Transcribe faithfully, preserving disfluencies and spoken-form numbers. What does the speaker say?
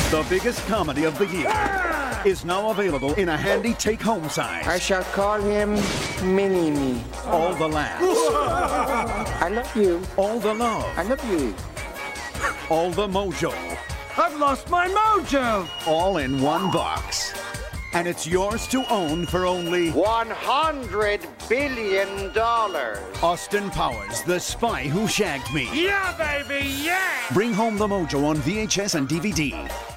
The biggest comedy of the year is now available in a handy take-home size. I shall call him Mini-Me. All the laughs. I love you. All the love. I love you. All the mojo. I've lost my mojo. All in one box. And it's yours to own for only one hundred billion dollars. Austin Powers, The Spy Who Shagged Me. Yeah, baby, yeah! Bring home the mojo on V H S and D V D.